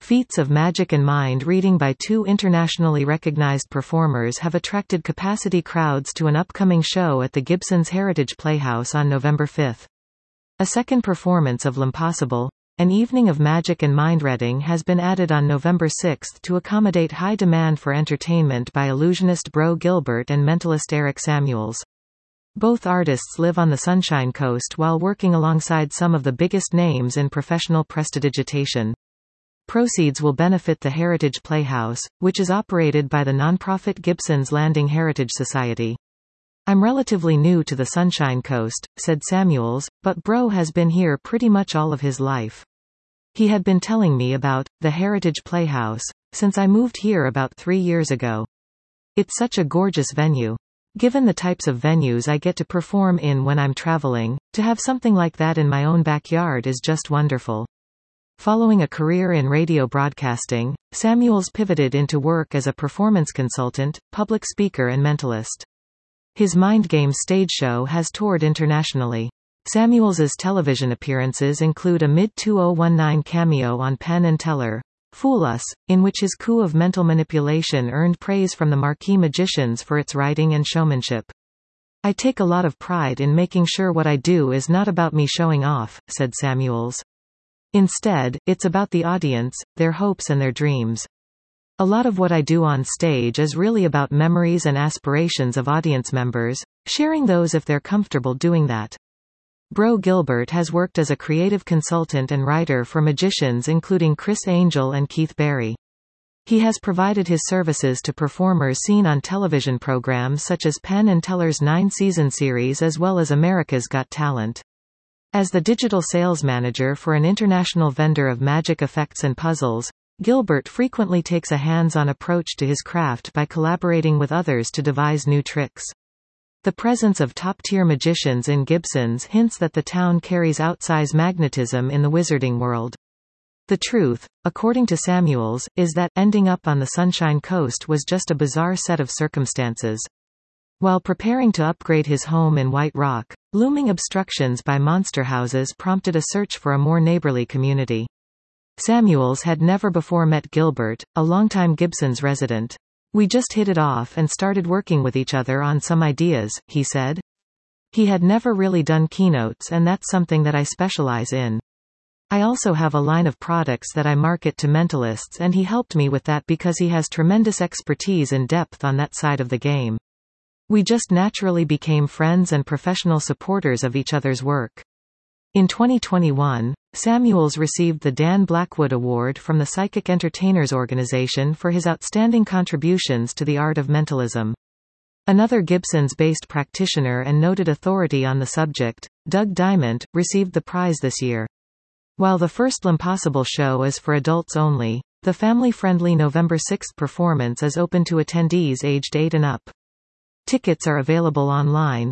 Feats of magic and mind reading by two internationally recognized performers have attracted capacity crowds to an upcoming show at the Gibsons Heritage Playhouse on November 5. A second performance of L'Impossible, an evening of magic and mind reading, has been added on November 6 to accommodate high demand for entertainment by illusionist Bro Gilbert and mentalist Eric Samuels. Both artists live on the Sunshine Coast while working alongside some of the biggest names in professional prestidigitation. Proceeds will benefit the Heritage Playhouse, which is operated by the nonprofit Gibsons Landing Heritage Society. "I'm relatively new to the Sunshine Coast," said Samuels, "but Bro has been here pretty much all of his life. He had been telling me about the Heritage Playhouse since I moved here about 3 years ago. It's such a gorgeous venue. Given the types of venues I get to perform in when I'm traveling, to have something like that in my own backyard is just wonderful." Following a career in radio broadcasting, Samuels pivoted into work as a performance consultant, public speaker and mentalist. His Mind Games stage show has toured internationally. Samuels's television appearances include a mid-2019 cameo on Penn and Teller, Fool Us, in which his coup of mental manipulation earned praise from the marquee magicians for its writing and showmanship. "I take a lot of pride in making sure what I do is not about me showing off," said Samuels. "Instead, it's about the audience, their hopes and their dreams. A lot of what I do on stage is really about memories and aspirations of audience members, sharing those if they're comfortable doing that." Bro Gilbert has worked as a creative consultant and writer for magicians including Chris Angel and Keith Barry. He has provided his services to performers seen on television programs such as Penn and Teller's 9-season series as well as America's Got Talent. As the digital sales manager for an international vendor of magic effects and puzzles, Gilbert frequently takes a hands-on approach to his craft by collaborating with others to devise new tricks. The presence of top-tier magicians in Gibsons hints that the town carries outsized magnetism in the wizarding world. The truth, according to Samuels, is that ending up on the Sunshine Coast was just a bizarre set of circumstances. While preparing to upgrade his home in White Rock, looming obstructions by monster houses prompted a search for a more neighborly community. Samuels had never before met Gilbert, a longtime Gibsons resident. "We just hit it off and started working with each other on some ideas," he said. He had never really done keynotes and that's something that I specialize in. "I also have a line of products that I market to mentalists and he helped me with that because he has tremendous expertise and depth on that side of the game. We just naturally became friends and professional supporters of each other's work." In 2021, Samuels received the Dan Blackwood Award from the Psychic Entertainers Organization for his outstanding contributions to the art of mentalism. Another Gibsons-based practitioner and noted authority on the subject, Doug Diamond, received the prize this year. While the first L'Impossible show is for adults only, the family-friendly November 6 performance is open to attendees aged 8 and up. Tickets are available online,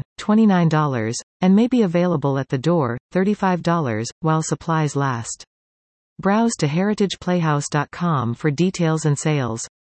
$29, and may be available at the door, $35, while supplies last. Browse to heritageplayhouse.com for details and sales.